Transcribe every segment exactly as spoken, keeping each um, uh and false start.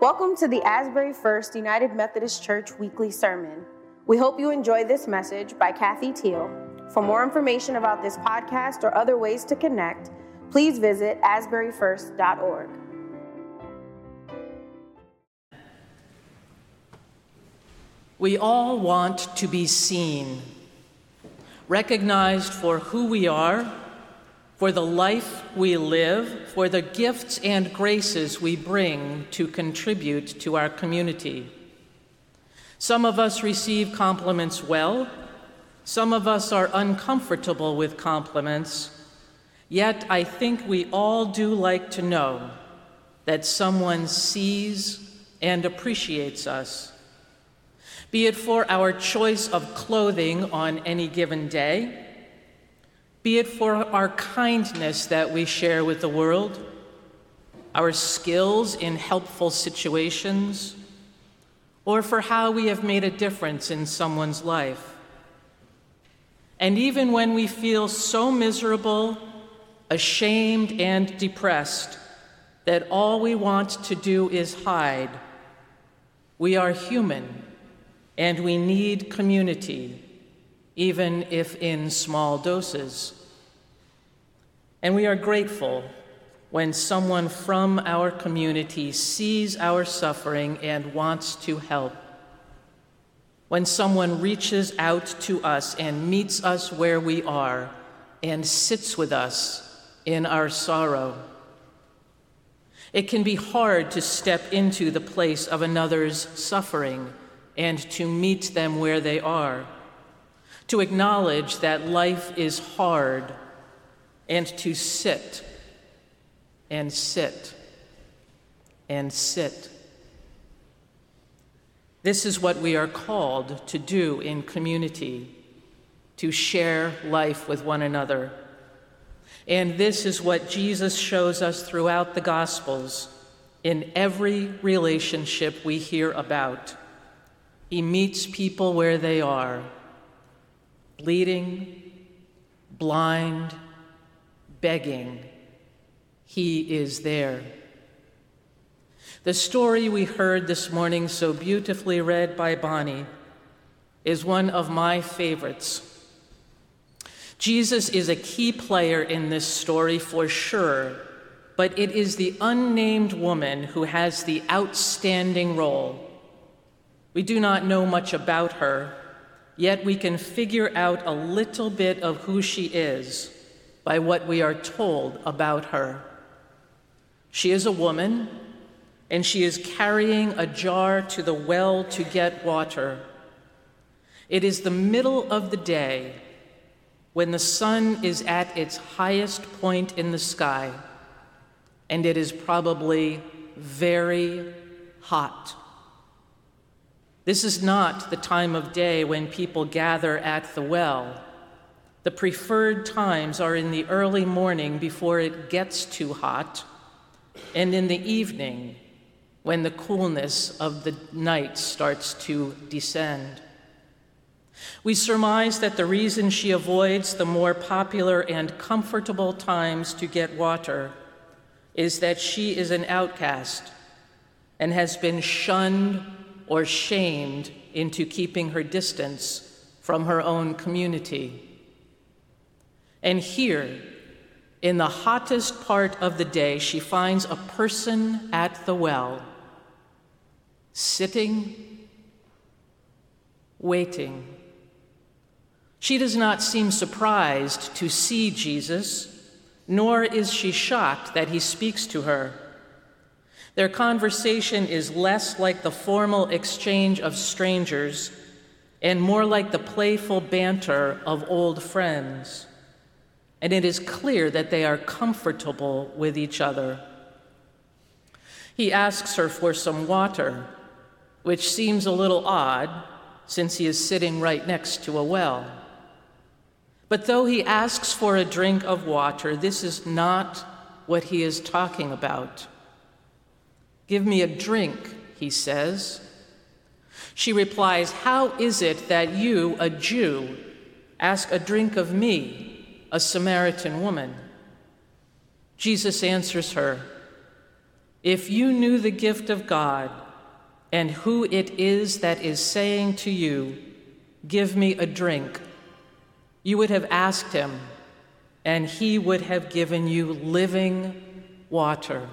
Welcome to the Asbury First United Methodist Church weekly sermon. We hope you enjoy this message by Kathy Teal. For more information about this podcast or other ways to connect, please visit asbury first dot org. We all want to be seen, recognized for who we are, for the life we live, for the gifts and graces we bring to contribute to our community. Some of us receive compliments well, some of us are uncomfortable with compliments, yet I think we all do like to know that someone sees and appreciates us. Be it for our choice of clothing on any given day, be it for our kindness that we share with the world, our skills in helpful situations, or for how we have made a difference in someone's life. And even when we feel so miserable, ashamed, and depressed that all we want to do is hide, we are human and we need community, even if in small doses. And we are grateful when someone from our community sees our suffering and wants to help. When someone reaches out to us and meets us where we are and sits with us in our sorrow. It can be hard to step into the place of another's suffering and to meet them where they are, to acknowledge that life is hard, and to sit and sit and sit. This is what we are called to do in community, to share life with one another. And this is what Jesus shows us throughout the Gospels in every relationship we hear about. He meets people where they are, bleeding, blind, begging. He is there. The story we heard this morning, so beautifully read by Bonnie, is one of my favorites. Jesus is a key player in this story for sure, but it is the unnamed woman who has the outstanding role. We do not know much about her, yet we can figure out a little bit of who she is by what we are told about her. She is a woman, and she is carrying a jar to the well to get water. It is the middle of the day when the sun is at its highest point in the sky, and it is probably very hot. This is not the time of day when people gather at the well. The preferred times are in the early morning before it gets too hot, and in the evening when the coolness of the night starts to descend. We surmise that the reason she avoids the more popular and comfortable times to get water is that she is an outcast and has been shunned or shamed into keeping her distance from her own community. And here, in the hottest part of the day, she finds a person at the well, sitting, waiting. She does not seem surprised to see Jesus, nor is she shocked that he speaks to her. Their conversation is less like the formal exchange of strangers and more like the playful banter of old friends. And it is clear that they are comfortable with each other. He asks her for some water, which seems a little odd since he is sitting right next to a well. But though he asks for a drink of water, this is not what he is talking about. "Give me a drink," he says. She replies, "How is it that you, a Jew, ask a drink of me, a Samaritan woman?" Jesus answers her, If you knew the gift of God and who it is that is saying to you, 'Give me a drink,' you would have asked him, and he would have given you living water.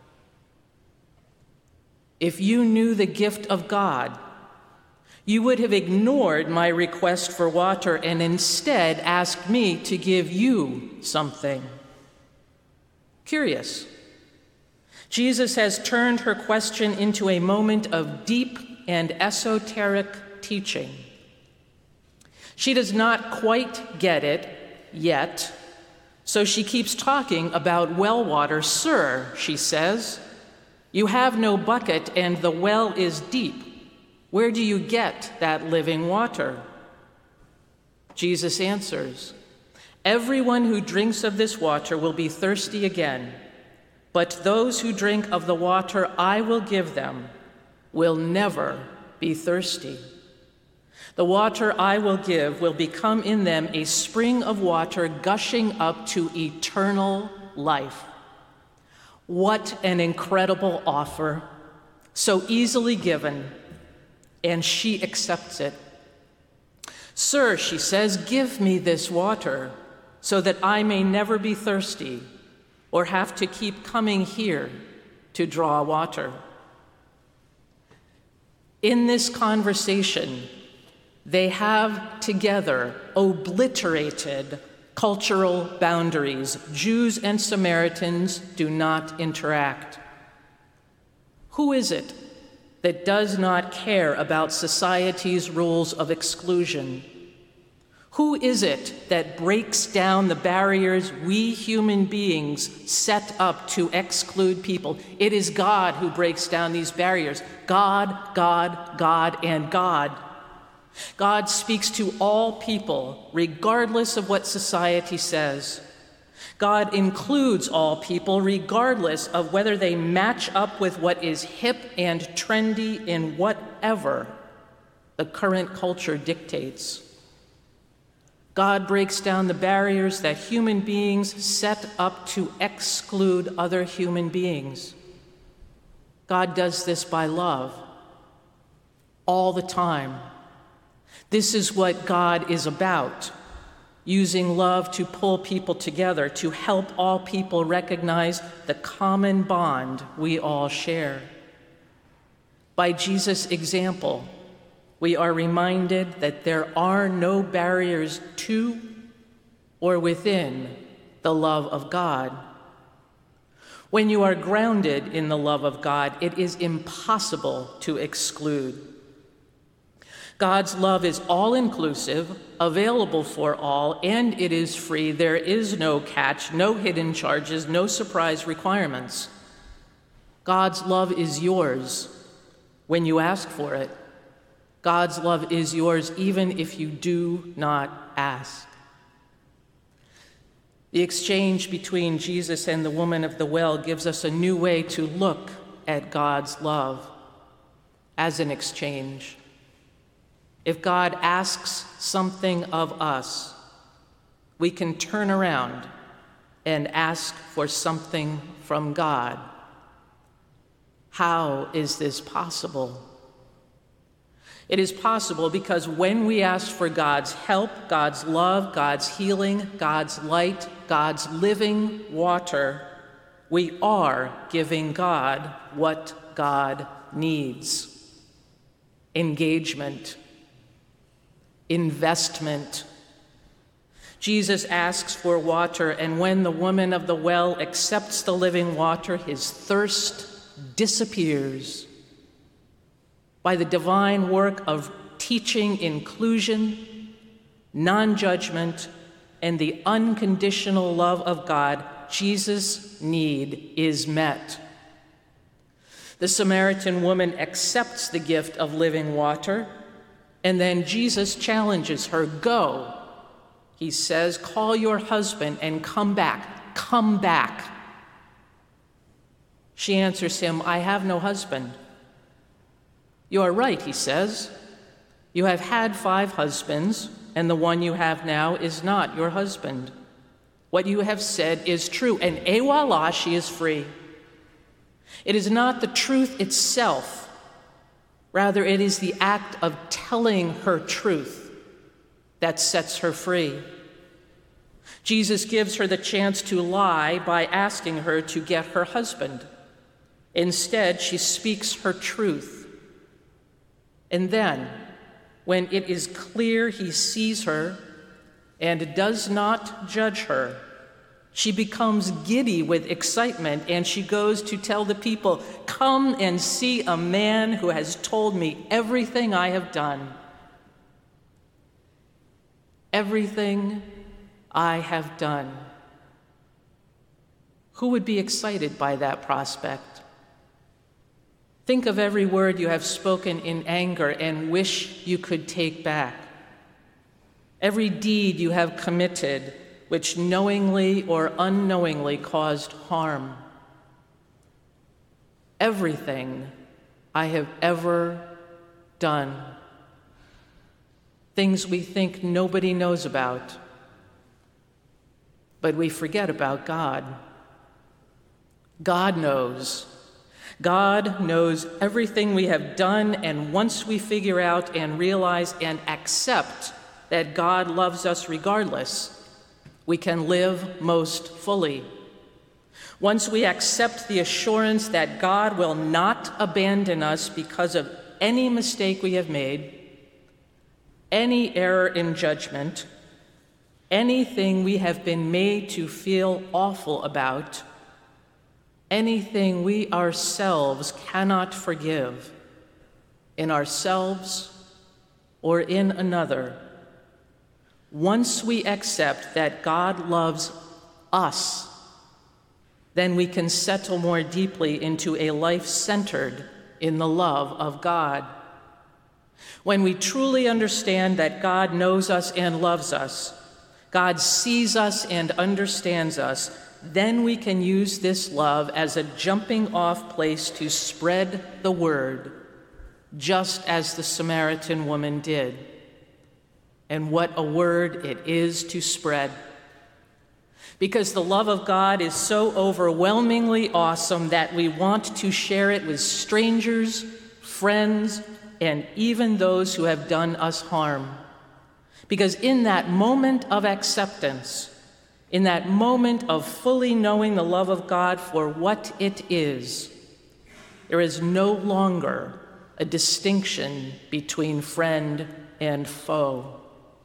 If you knew the gift of God, you would have ignored my request for water and instead asked me to give you something." Curious. Jesus has turned her question into a moment of deep and esoteric teaching. She does not quite get it yet, so she keeps talking about well water. "Sir," she says, "you have no bucket and the well is deep. Where do you get that living water?" Jesus answers, "Everyone who drinks of this water will be thirsty again, but those who drink of the water I will give them will never be thirsty. The water I will give will become in them a spring of water gushing up to eternal life." What an incredible offer, so easily given, and she accepts it. "Sir," she says, "give me this water so that I may never be thirsty or have to keep coming here to draw water." In this conversation, they have together obliterated cultural boundaries. Jews and Samaritans do not interact. Who is it that does not care about society's rules of exclusion? Who is it that breaks down the barriers we human beings set up to exclude people? It is God who breaks down these barriers. God, God, God, and God. God speaks to all people, regardless of what society says. God includes all people, regardless of whether they match up with what is hip and trendy in whatever the current culture dictates. God breaks down the barriers that human beings set up to exclude other human beings. God does this by love, all the time. This is what God is about, using love to pull people together, to help all people recognize the common bond we all share. By Jesus' example, we are reminded that there are no barriers to or within the love of God. When you are grounded in the love of God, it is impossible to exclude. God's love is all-inclusive, available for all, and it is free. There is no catch, no hidden charges, no surprise requirements. God's love is yours when you ask for it. God's love is yours even if you do not ask. The exchange between Jesus and the woman of the well gives us a new way to look at God's love as an exchange. If God asks something of us, we can turn around and ask for something from God. How is this possible? It is possible because when we ask for God's help, God's love, God's healing, God's light, God's living water, we are giving God what God needs: engagement, investment. Jesus asks for water, and when the woman of the well accepts the living water, his thirst disappears. By the divine work of teaching inclusion, non-judgment, and the unconditional love of God, Jesus' need is met. The Samaritan woman accepts the gift of living water, and then Jesus challenges her, "Go." He says, "Call your husband and come back. Come back." She answers him, "I have no husband." "You are right," he says. "You have had five husbands, and the one you have now is not your husband. What you have said is true." And et voila, she is free. It is not the truth itself. Rather, it is the act of telling her truth that sets her free. Jesus gives her the chance to lie by asking her to get her husband. Instead, she speaks her truth. And then, when it is clear he sees her and does not judge her, she becomes giddy with excitement, and she goes to tell the people, "Come and see a man who has told me everything I have done. Everything I have done." Who would be excited by that prospect? Think of every word you have spoken in anger and wish you could take back. Every deed you have committed which knowingly or unknowingly caused harm. Everything I have ever done. Things we think nobody knows about, but we forget about God. God knows. God knows everything we have done, and once we figure out and realize and accept that God loves us regardless, we can live most fully. Once we accept the assurance that God will not abandon us because of any mistake we have made, any error in judgment, anything we have been made to feel awful about, anything we ourselves cannot forgive in ourselves or in another, once we accept that God loves us, then we can settle more deeply into a life centered in the love of God. When we truly understand that God knows us and loves us, God sees us and understands us, then we can use this love as a jumping off place to spread the word, just as the Samaritan woman did. And what a word it is to spread. Because the love of God is so overwhelmingly awesome that we want to share it with strangers, friends, and even those who have done us harm. Because in that moment of acceptance, in that moment of fully knowing the love of God for what it is, there is no longer a distinction between friend and foe.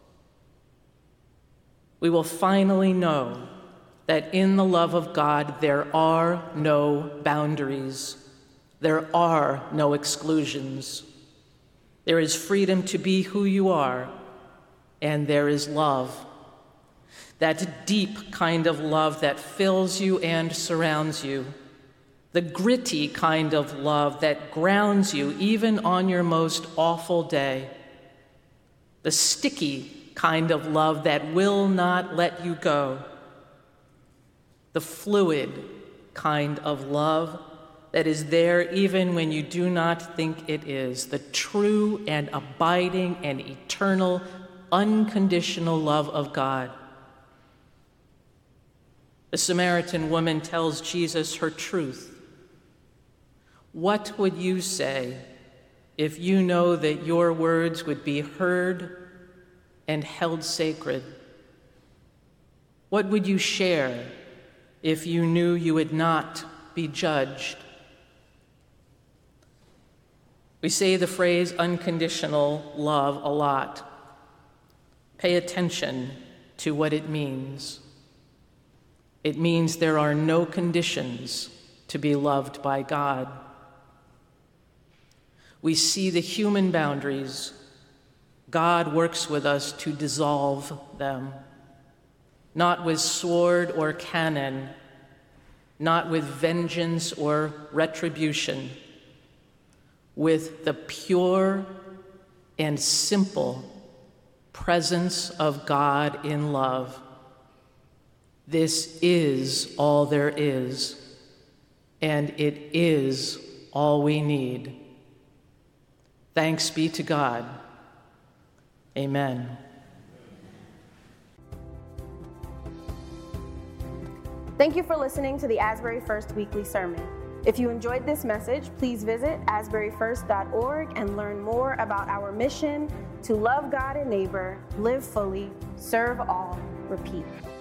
We will finally know that in the love of God there are no boundaries. There are no exclusions. There is freedom to be who you are, and there is love. That deep kind of love that fills you and surrounds you. The gritty kind of love that grounds you even on your most awful day. The sticky kind of love that will not let you go. The fluid kind of love that is there even when you do not think it is. The true and abiding and eternal, unconditional love of God. The Samaritan woman tells Jesus her truth. What would you say if you know that your words would be heard and held sacred? What would you share if you knew you would not be judged? We say the phrase unconditional love a lot. Pay attention to what it means. It means there are no conditions to be loved by God. We see the human boundaries. God works with us to dissolve them, not with sword or cannon, not with vengeance or retribution, with the pure and simple presence of God in love. This is all there is, and it is all we need. Thanks be to God. Amen. Thank you for listening to the Asbury First Weekly Sermon. If you enjoyed this message, please visit asbury first dot org and learn more about our mission to love God and neighbor, live fully, serve all, repeat.